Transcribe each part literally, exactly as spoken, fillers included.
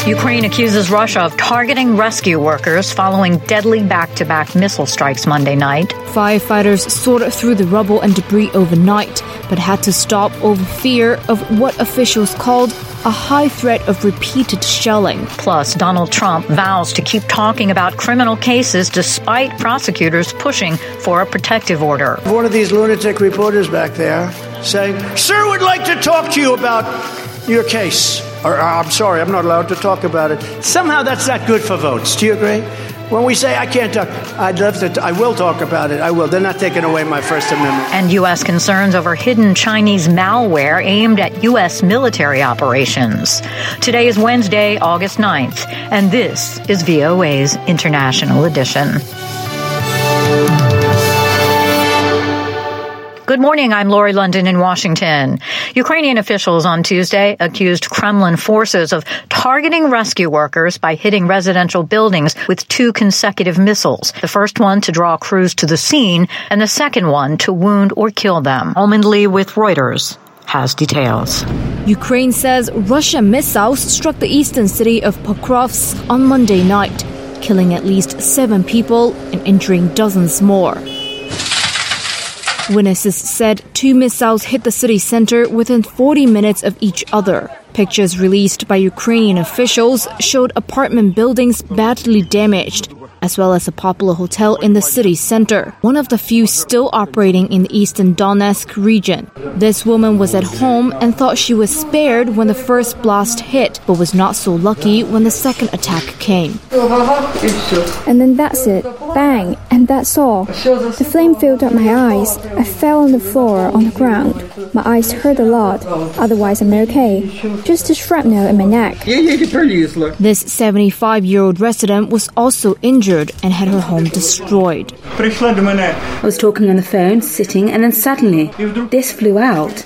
Ukraine accuses Russia of targeting rescue workers following deadly back-to-back missile strikes Monday night. Firefighters sorted through the rubble and debris overnight, but had to stop over fear of what officials called a high threat of repeated shelling. Plus, Donald Trump vows to keep talking about criminal cases despite prosecutors pushing for a protective order. One of these lunatic reporters back there saying, "Sir would like to talk to you about your case." Or, I'm sorry, I'm not allowed to talk about it. Somehow that's not good for votes. Do you agree? When we say I can't talk, I'd love to, I will talk about it. I will. They're not taking away my First Amendment. And U S concerns over hidden Chinese malware aimed at U S military operations. Today is Wednesday, August ninth, and this is V O A's International Edition. Good morning. I'm Lori London in Washington. Ukrainian officials on Tuesday accused Kremlin forces of targeting rescue workers by hitting residential buildings with two consecutive missiles. The first one to draw crews to the scene and the second one to wound or kill them. Almond Lee with Reuters has details. Ukraine says Russian missiles struck the eastern city of Pokrovsk on Monday night, killing at least seven people and injuring dozens more. Witnesses said two missiles hit the city center within forty minutes of each other. Pictures released by Ukrainian officials showed apartment buildings badly damaged, as well as a popular hotel in the city center, one of the few still operating in the eastern Donetsk region. This woman was at home and thought she was spared when the first blast hit, but was not so lucky when the second attack came. And then that's it. Bang! And that's all. The flame filled up my eyes. I fell on the floor on the ground. My eyes hurt a lot. Otherwise, I'm okay. Just a shrapnel in my neck. This seventy-five-year-old resident was also injured and had her home destroyed. I was talking on the phone, sitting, and then suddenly, this flew out.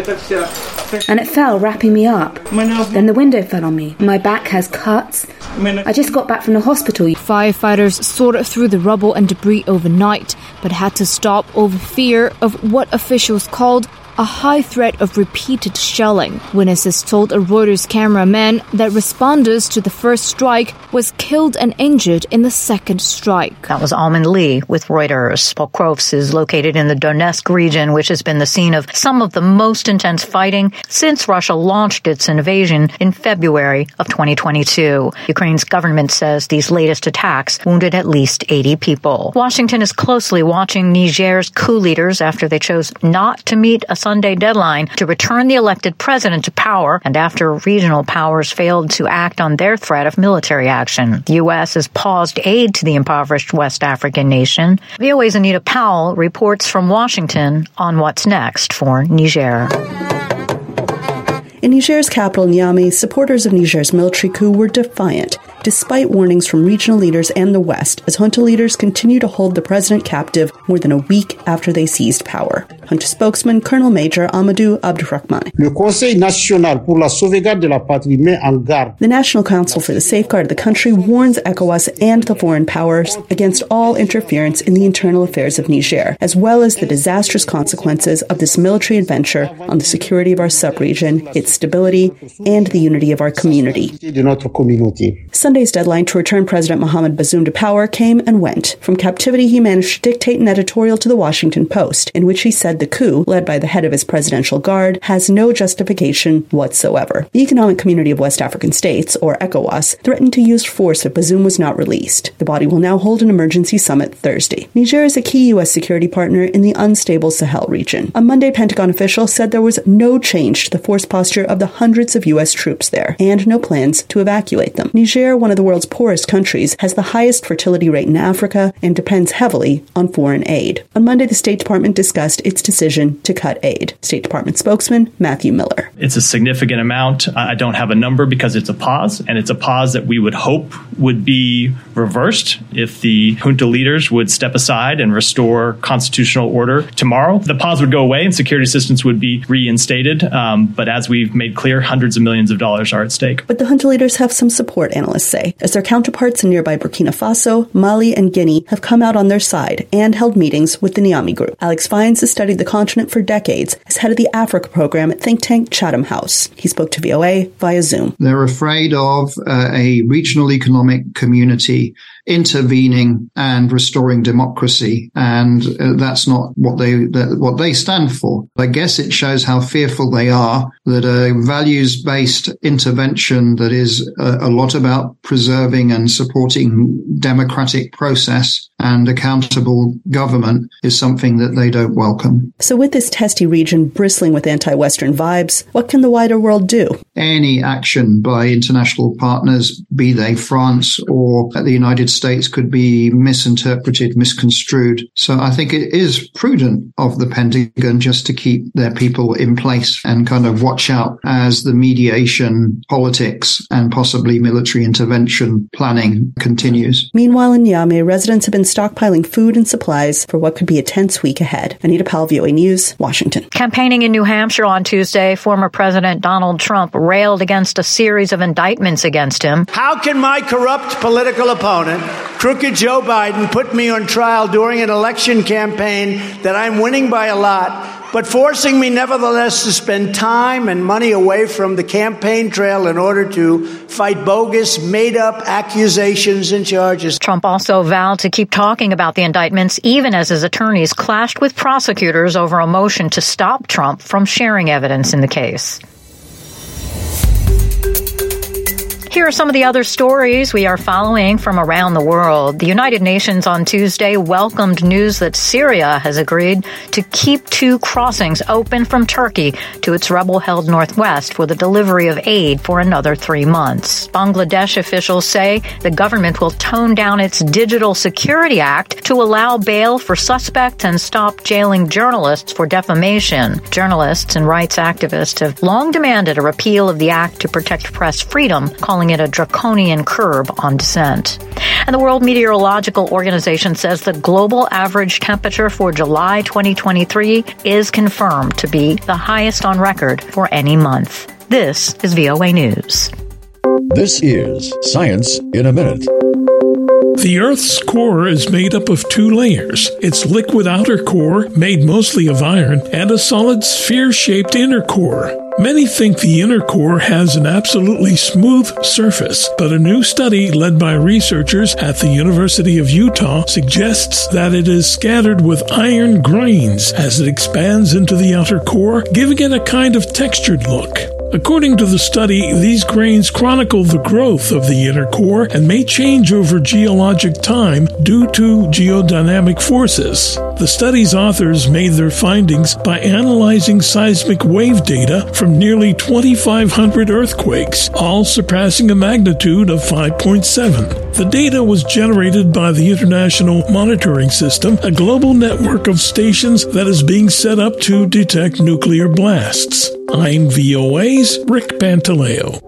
And it fell, wrapping me up. Then the window fell on me. My back has cuts. I just got back from the hospital. Firefighters sorted through the rubble and debris overnight, but had to stop over fear of what officials called a high threat of repeated shelling. Witnesses told a Reuters cameraman that responders to the first strike was killed and injured in the second strike. That was Almond Lee with Reuters. Pokrovsk is located in the Donetsk region, which has been the scene of some of the most intense fighting since Russia launched its invasion in February of twenty twenty-two. Ukraine's government says these latest attacks wounded at least eighty people. Washington is closely watching Niger's coup leaders after they chose not to meet a Sunday deadline to return the elected president to power, and after regional powers failed to act on their threat of military action. The U S has paused aid to the impoverished West African nation. V O A's Anita Powell reports from Washington on what's next for Niger. In Niger's capital, Niamey, supporters of Niger's military coup were defiant, despite warnings from regional leaders and the West, as junta leaders continue to hold the president captive more than a week after they seized power. Junta spokesman Colonel Major Amadou Abdurrahman. Le Conseil national pour la sauvegarde de la patrie met en garde. The National Council for the Safeguard of the Country warns ECOWAS and the foreign powers against all interference in the internal affairs of Niger, as well as the disastrous consequences of this military adventure on the security of our sub-region, its stability, and the unity of our community. Sunday's deadline to return President Mohamed Bazoum to power came and went. From captivity, he managed to dictate an editorial to the Washington Post, in which he said the coup, led by the head of his presidential guard, has no justification whatsoever. The Economic Community of West African States, or ECOWAS, threatened to use force if Bazoum was not released. The body will now hold an emergency summit Thursday. Niger is a key U S security partner in the unstable Sahel region. On Monday, Pentagon officials said there was no change to the force posture of the hundreds of U S troops there, and no plans to evacuate them. Niger, one of the world's poorest countries, has the highest fertility rate in Africa and depends heavily on foreign aid. On Monday, the State Department discussed its decision to cut aid. State Department spokesman Matthew Miller. It's a significant amount. I don't have a number because it's a pause, and it's a pause that we would hope would be reversed if the junta leaders would step aside and restore constitutional order tomorrow. The pause would go away and security assistance would be reinstated. Um, but as we've made clear, hundreds of millions of dollars are at stake. But the junta leaders have some support, analysts say, as their counterparts in nearby Burkina Faso, Mali, and Guinea have come out on their side and held meetings with the Niamey Group. Alex Vines has studied carried the continent for decades as head of the Africa program at think tank Chatham House. He spoke to V O A via Zoom. They're afraid of uh, a regional economic community intervening and restoring democracy, and uh, that's not what they that, what they stand for. I guess it shows how fearful they are that a values-based intervention that is a, a lot about preserving and supporting democratic process and accountable government is something that they don't welcome. So with this testy region bristling with anti-Western vibes, what can the wider world do? Any action by international partners, be they France or the United States, could be misinterpreted, misconstrued. So I think it is prudent of the Pentagon just to keep their people in place and kind of watch out as the mediation, politics, and possibly military intervention planning continues. Meanwhile, in Niamey, residents have been stockpiling food and supplies for what could be a tense week ahead. Anita Powell, V O A News, Washington. Campaigning in New Hampshire on Tuesday, former President Donald Trump railed against a series of indictments against him. How can my corrupt political opponent, crooked Joe Biden, put me on trial during an election campaign that I'm winning by a lot, but forcing me nevertheless to spend time and money away from the campaign trail in order to fight bogus, made-up accusations and charges? Trump also vowed to keep talking about the indictments, even as his attorneys clashed with prosecutors over a motion to stop Trump from sharing evidence in the case. Here are some of the other stories we are following from around the world. The United Nations on Tuesday welcomed news that Syria has agreed to keep two crossings open from Turkey to its rebel-held northwest for the delivery of aid for another three months. Bangladesh officials say the government will tone down its Digital Security Act to allow bail for suspects and stop jailing journalists for defamation. Journalists and rights activists have long demanded a repeal of the act to protect press freedom, calling it a draconian curb on dissent. And the World Meteorological Organization says the global average temperature for July twenty twenty-three is confirmed to be the highest on record for any month. This is V O A News. This is Science in a Minute. The Earth's core is made up of two layers. Its liquid outer core, made mostly of iron, and a solid sphere-shaped inner core. Many think the inner core has an absolutely smooth surface, but a new study led by researchers at the University of Utah suggests that it is scattered with iron grains as it expands into the outer core, giving it a kind of textured look. According to the study, these grains chronicle the growth of the inner core and may change over geologic time due to geodynamic forces. The study's authors made their findings by analyzing seismic wave data from nearly twenty-five hundred earthquakes, all surpassing a magnitude of five point seven. The data was generated by the International Monitoring System, a global network of stations that is being set up to detect nuclear blasts. I'm V O A's Rick Pantaleo.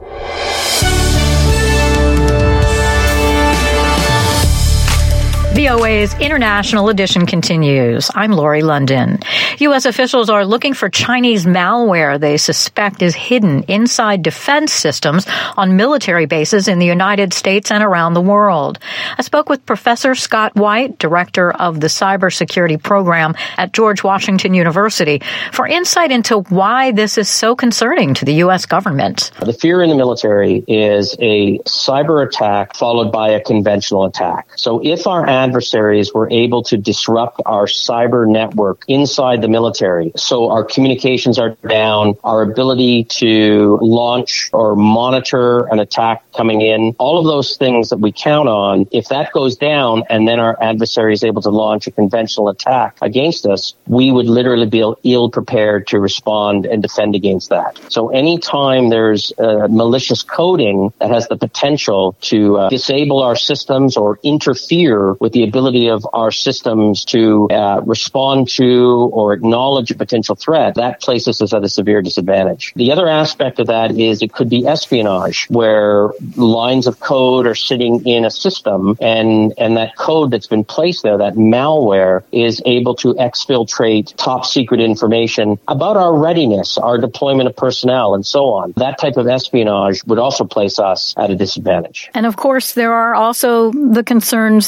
V O A's International Edition continues. I'm Lori London. U S officials are looking for Chinese malware they suspect is hidden inside defense systems on military bases in the United States and around the world. I spoke with Professor Scott White, director of the cybersecurity program at George Washington University, for insight into why this is so concerning to the U S government. The fear in the military is a cyber attack followed by a conventional attack. So if our adversaries were able to disrupt our cyber network inside the military, so our communications are down, our ability to launch or monitor an attack coming in, all of those things that we count on, if that goes down and then our adversary is able to launch a conventional attack against us, we would literally be ill prepared to respond and defend against that. So anytime there's uh, malicious coding that has the potential to uh, disable our systems or interfere with the ability of our systems to uh, respond to or acknowledge a potential threat, that places us at a severe disadvantage. The other aspect of that is it could be espionage, where lines of code are sitting in a system and, and that code that's been placed there, that malware, is able to exfiltrate top secret information about our readiness, our deployment of personnel, and so on. That type of espionage would also place us at a disadvantage. And of course, there are also the concerns that if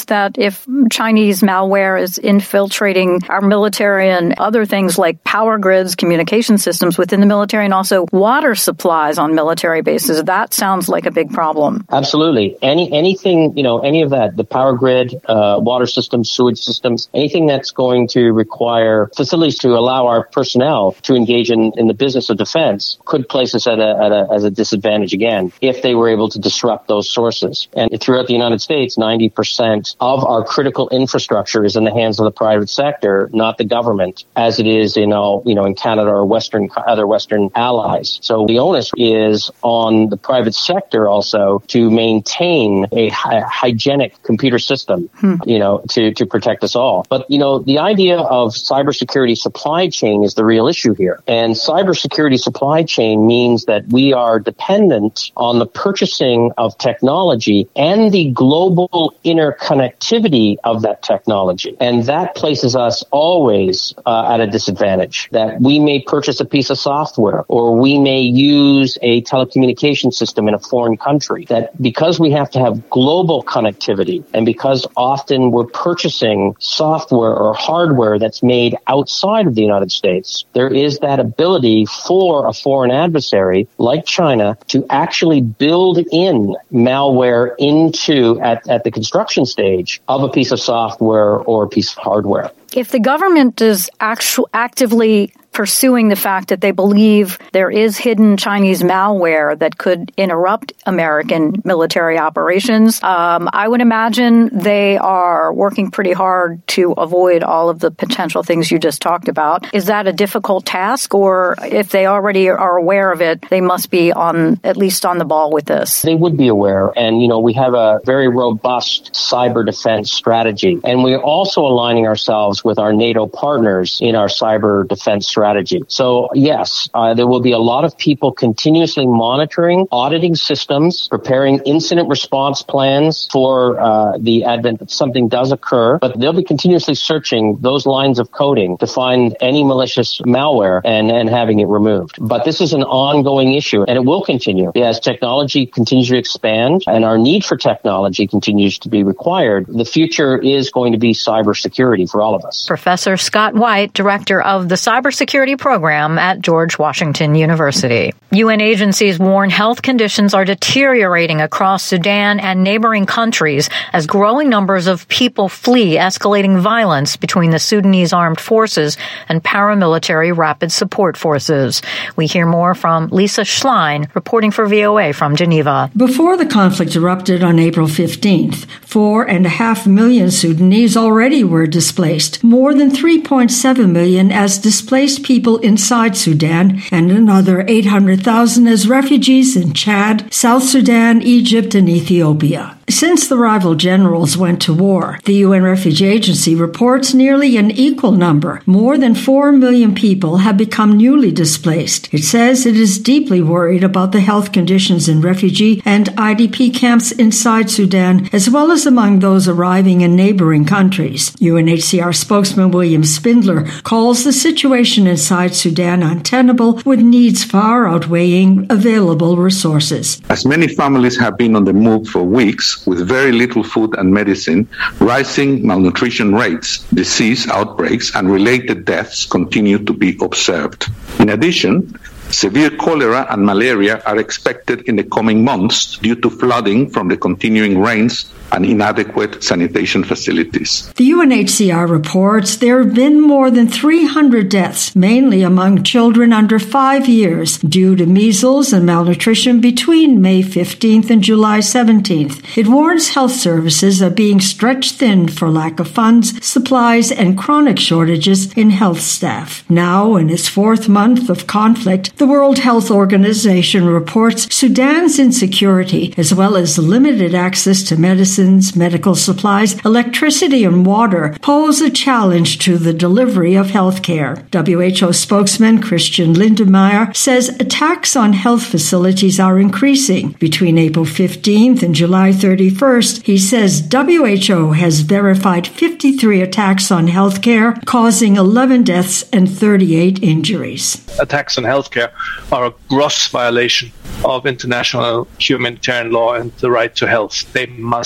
if Chinese malware is infiltrating our military and other things like power grids, communication systems within the military, and also water supplies on military bases, that sounds like a big problem. Absolutely. Any anything, you know, any of that, the power grid, uh, water systems, sewage systems, anything that's going to require facilities to allow our personnel to engage in, in the business of defense could place us at a, at a, as a disadvantage again if they were able to disrupt those sources. And throughout the United States, ninety percent of our critical infrastructure is in the hands of the private sector, not the government, as it is in all, you know, in Canada or Western, other Western allies. So the onus is on the private sector also to maintain a hy- hygienic computer system, hmm. you know, to, to protect us all. But, you know, the idea of cybersecurity supply chain is the real issue here. And cybersecurity supply chain means that we are dependent on the purchasing of technology and the global interconnectivity of that technology. And that places us always uh, at a disadvantage, that we may purchase a piece of software or we may use a telecommunication system in a foreign country, that because we have to have global connectivity and because often we're purchasing software or hardware that's made outside of the United States, there is that ability for a foreign adversary like China to actually build in malware into at, at the construction stage of a piece of software or a piece of hardware. If the government is actu- actively pursuing the fact that they believe there is hidden Chinese malware that could interrupt American military operations, um, I would imagine they are working pretty hard to avoid all of the potential things you just talked about. Is that a difficult task, or if they already are aware of it, they must be on at least on the ball with this? They would be aware. And, you know, we have a very robust cyber defense strategy. And we're also aligning ourselves with our NATO partners in our cyber defense strategy. Strategy. So yes, uh, there will be a lot of people continuously monitoring, auditing systems, preparing incident response plans for uh, the advent that something does occur, but they'll be continuously searching those lines of coding to find any malicious malware and, and having it removed. But this is an ongoing issue, and it will continue as technology continues to expand and our need for technology continues to be required. The future is going to be cybersecurity for all of us. Professor Scott White, director of the Cybersecurity Program at George Washington University. U N agencies warn health conditions are deteriorating across Sudan and neighboring countries as growing numbers of people flee escalating violence between the Sudanese armed forces and paramilitary rapid support forces. We hear more from Lisa Schlein, reporting for V O A from Geneva. Before the conflict erupted on April fifteenth, four and a half million Sudanese already were displaced, more than three point seven million as displaced people inside Sudan, and another eight hundred thousand as refugees in Chad, South Sudan, Egypt, and Ethiopia. Since the rival generals went to war, the U N Refugee Agency reports nearly an equal number, more than four million people, have become newly displaced. It says it is deeply worried about the health conditions in refugee and I D P camps inside Sudan, as well as among those arriving in neighboring countries. U N H C R spokesman William Spindler calls the situation inside Sudan untenable, with needs far outweighing available resources. As many families have been on the move for weeks, with very little food and medicine, rising malnutrition rates, disease outbreaks, and related deaths continue to be observed. In addition, severe cholera and malaria are expected in the coming months due to flooding from the continuing rains and inadequate sanitation facilities. The U N H C R reports there have been more than three hundred deaths, mainly among children under five years, due to measles and malnutrition between May fifteenth and July seventeenth. It warns health services are being stretched thin for lack of funds, supplies, and chronic shortages in health staff. Now, in its fourth month of conflict, the World Health Organization reports Sudan's insecurity, as well as limited access to medicine, medical supplies, electricity, and water, pose a challenge to the delivery of health care. W H O spokesman Christian Lindemeyer says attacks on health facilities are increasing. Between April fifteenth and July thirty-first, he says W H O has verified fifty-three attacks on health care, causing eleven deaths and thirty-eight injuries. Attacks on healthcare are a gross violation of international humanitarian law and the right to health. They must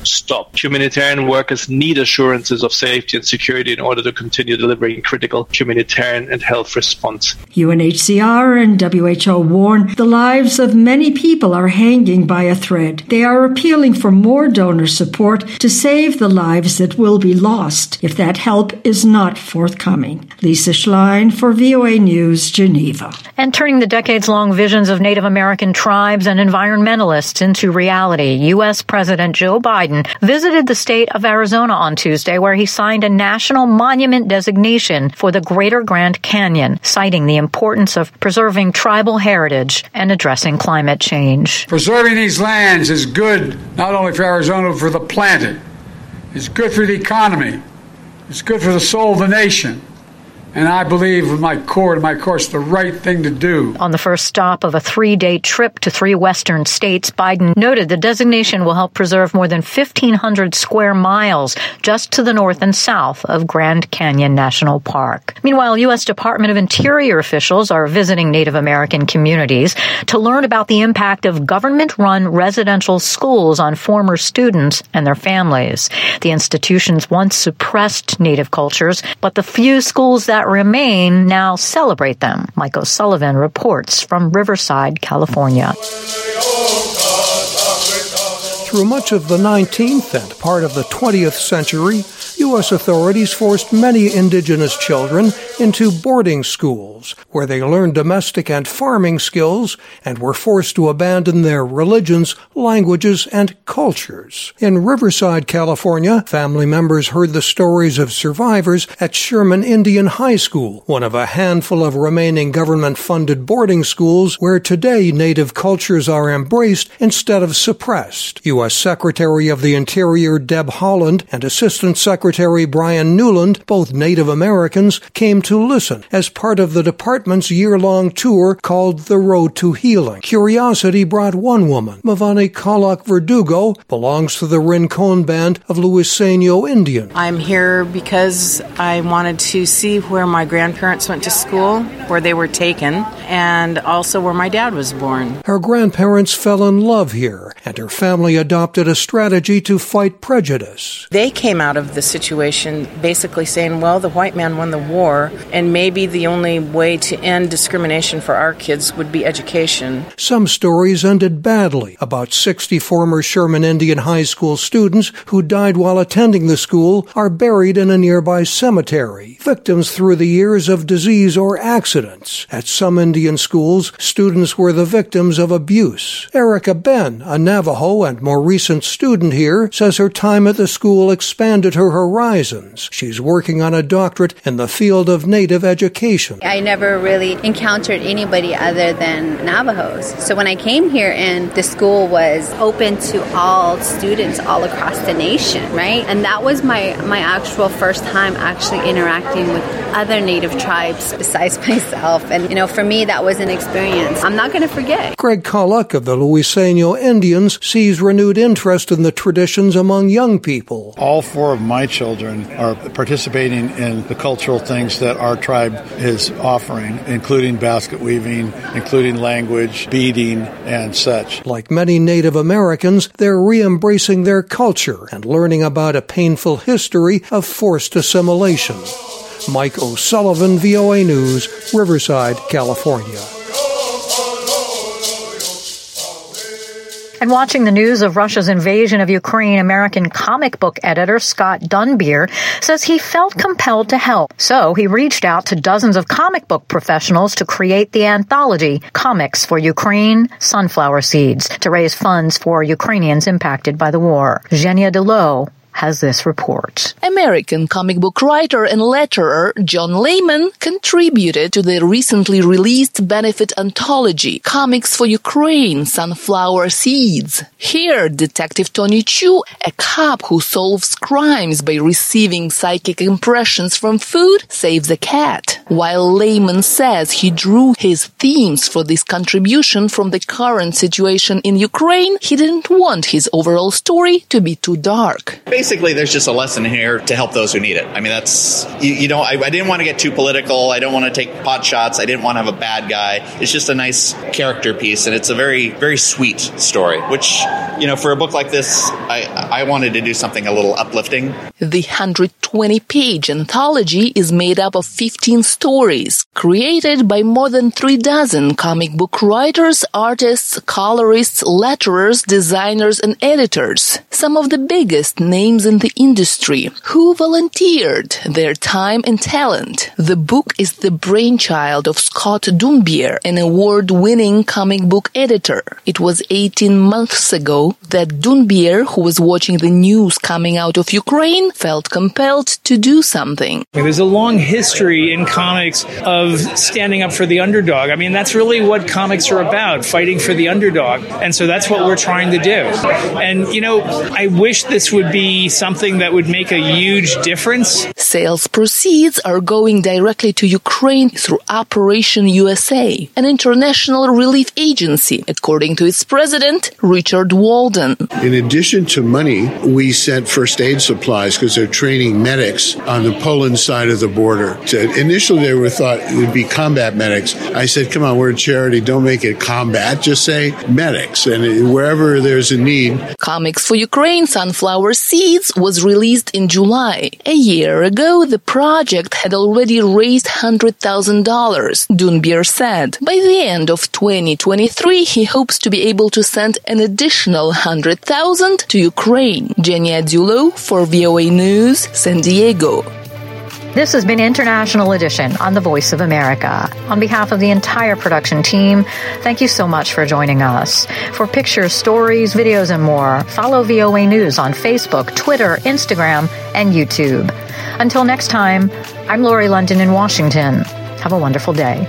stop. Humanitarian workers need assurances of safety and security in order to continue delivering critical humanitarian and health response. U N H C R and W H O warn the lives of many people are hanging by a thread. They are appealing for more donor support to save the lives that will be lost if that help is not forthcoming. Lisa Schlein for V O A News, Geneva. And turning the decades-long visions of Native American tribes and environmentalists into reality, U S President Joe Biden visited the state of Arizona on Tuesday, where he signed a national monument designation for the Greater Grand Canyon, citing the importance of preserving tribal heritage and addressing climate change. Preserving these lands is good not only for Arizona, but for the planet. It's good for the economy. It's good for the soul of the nation. And I believe with my core and my course, the right thing to do. On the first stop of a three-day trip to three western states, Biden noted the designation will help preserve more than fifteen hundred square miles just to the north and south of Grand Canyon National Park. Meanwhile, U S Department of Interior officials are visiting Native American communities to learn about the impact of government-run residential schools on former students and their families. The institutions once suppressed Native cultures, but the few schools that remain now celebrate them. Mike O'Sullivan reports from Riverside, California. Through much of the nineteenth and part of the twentieth century, U S authorities forced many indigenous children into boarding schools, where they learned domestic and farming skills and were forced to abandon their religions, languages, and cultures. In Riverside, California, family members heard the stories of survivors at Sherman Indian High School, one of a handful of remaining government-funded boarding schools where today Native cultures are embraced instead of suppressed. U S Secretary of the Interior Deb Haaland and Assistant Secretary Brian Newland, both Native Americans, came to listen as part of the department's year-long tour called The Road to Healing. Curiosity brought one woman. Mavani Kalak Verdugo belongs to the Rincon Band of Luiseno Indian. I'm here because I wanted to see where my grandparents went to school, where they were taken, and also where my dad was born. Her grandparents fell in love here, and her family adopted a strategy to fight prejudice. They came out of the situation basically saying, well, the white man won the war, and maybe the only way to end discrimination for our kids would be education. Some stories ended badly. About sixty former Sherman Indian High School students who died while attending the school are buried in a nearby cemetery, victims through the years of disease or accidents. At some Indian schools, students were the victims of abuse. Erica Ben, a Navajo and more recent student here, says her time at the school expanded her horizons. She's working on a doctorate in the field of Native education. I never really encountered anybody other than Navajos. So when I came here and the school was open to all students all across the nation, right? And that was my, my actual first time actually interacting with other Native tribes besides myself. And, you know, for me, that was an experience I'm not going to forget. Greg Kaluk of the Luiseno Indians sees renewed interest in the traditions among young people. All four of my children are participating in the cultural things that our tribe is offering, including basket weaving, including language, beading, and such. Like many Native Americans, they're re-embracing their culture and learning about a painful history of forced assimilation. Mike O'Sullivan, V O A News, Riverside, California. And watching the news of Russia's invasion of Ukraine, American comic book editor Scott Dunbier says he felt compelled to help. So he reached out to dozens of comic book professionals to create the anthology Comics for Ukraine, Sunflower Seeds, to raise funds for Ukrainians impacted by the war. Zhenya Delo has this report. American comic book writer and letterer John Layman contributed to the recently released benefit anthology Comics for Ukraine, Sunflower Seeds. Here, Detective Tony Chu, a cop who solves crimes by receiving psychic impressions from food, saves a cat. While Layman says he drew his themes for this contribution from the current situation in Ukraine, he didn't want his overall story to be too dark. basically, there's just a lesson here to help those who need it. I mean, that's, you, you know, I, I didn't want to get too political. I don't want to take pot shots. I didn't want to have a bad guy. It's just a nice character piece, and it's a very, very sweet story, which, you know, for a book like this, I, I wanted to do something a little uplifting. The one hundred twenty page anthology is made up of fifteen stories, created by more than three dozen comic book writers, artists, colorists, letterers, designers, and editors. Some of the biggest names in the industry who volunteered their time and talent. The book is the brainchild of Scott Dunbier, an award-winning comic book editor. It was eighteen months ago that Dunbier, who was watching the news coming out of Ukraine, felt compelled to do something. There's a long history in comics of standing up for the underdog. I mean, that's really what comics are about, fighting for the underdog. And so that's what we're trying to do. And, you know, I wish this would be something that would make a huge difference. Sales proceeds are going directly to Ukraine through Operation U S A, an international relief agency, according to its president, Richard Walden. In addition to money, we sent first aid supplies because they're training medics on the Poland side of the border. So initially, they were thought it would be combat medics. I said, come on, we're a charity. Don't make it combat. Just say medics. And wherever there's a need. Comics for Ukraine, Sunflower Seeds, was released in July. A year ago, the project had already raised one hundred thousand dollars, Dunbier said. By the end of twenty twenty-three, he hopes to be able to send an additional one hundred thousand dollars to Ukraine. Jenny Adulo for V O A News, San Diego. This has been International Edition on The Voice of America. On behalf of the entire production team, thank you so much for joining us. For pictures, stories, videos, and more, follow V O A News on Facebook, Twitter, Instagram, and YouTube. Until next time, I'm Lori London in Washington. Have a wonderful day.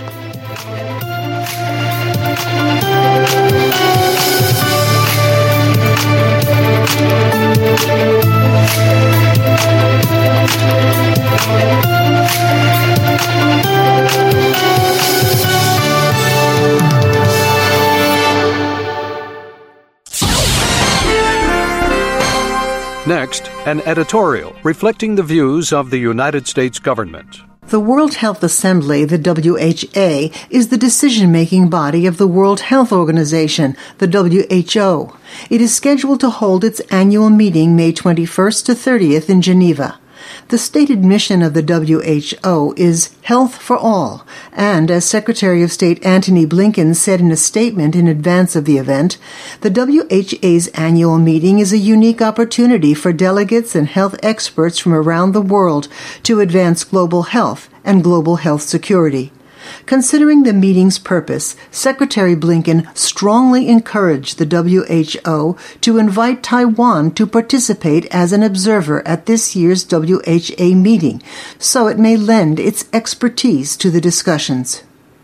Next, an editorial reflecting the views of the United States government. The World Health Assembly, the W H A, is the decision-making body of the World Health Organization, the W H O. It is scheduled to hold its annual meeting May twenty-first to thirtieth in Geneva. The stated mission of the W H O is health for all, and as Secretary of State Antony Blinken said in a statement in advance of the event, the W H A's annual meeting is a unique opportunity for delegates and health experts from around the world to advance global health and global health security. Considering the meeting's purpose, Secretary Blinken strongly encouraged the W H O to invite Taiwan to participate as an observer at this year's W H A meeting, so it may lend its expertise to the discussions.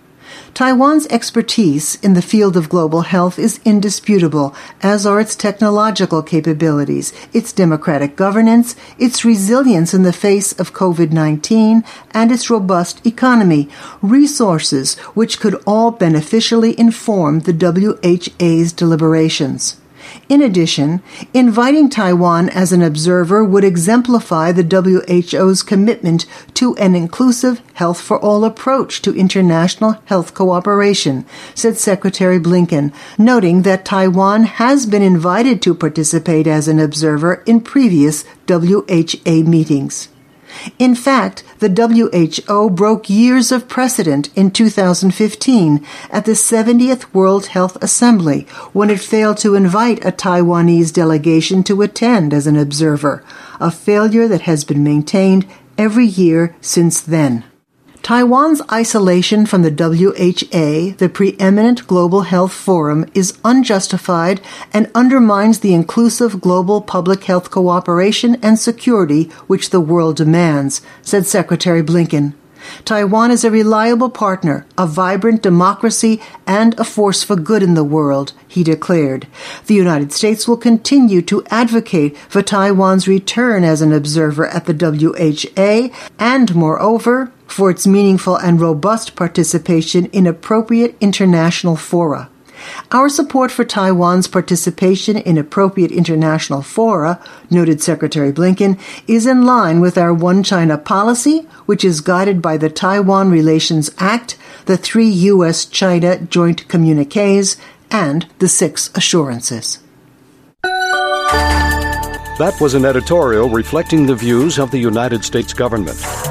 Taiwan's expertise in the field of global health is indisputable, as are its technological capabilities, its democratic governance, its resilience in the face of COVID nineteen, and its robust economy, resources which could all beneficially inform the W H A's deliberations. In addition, inviting Taiwan as an observer would exemplify the W H O's commitment to an inclusive health for all approach to international health cooperation, said Secretary Blinken, noting that Taiwan has been invited to participate as an observer in previous W H A meetings. In fact, the W H O broke years of precedent in two thousand fifteen at the seventieth World Health Assembly when it failed to invite a Taiwanese delegation to attend as an observer, a failure that has been maintained every year since then. Taiwan's isolation from the W H A, the preeminent global health forum, is unjustified and undermines the inclusive global public health cooperation and security which the world demands, said Secretary Blinken. Taiwan is a reliable partner, a vibrant democracy, and a force for good in the world, he declared. The United States will continue to advocate for Taiwan's return as an observer at the W H A and, moreover, for its meaningful and robust participation in appropriate international fora. Our support for Taiwan's participation in appropriate international fora, noted Secretary Blinken, is in line with our One China policy, which is guided by the Taiwan Relations Act, the three U S China joint communiques, and the six assurances. That was an editorial reflecting the views of the United States government.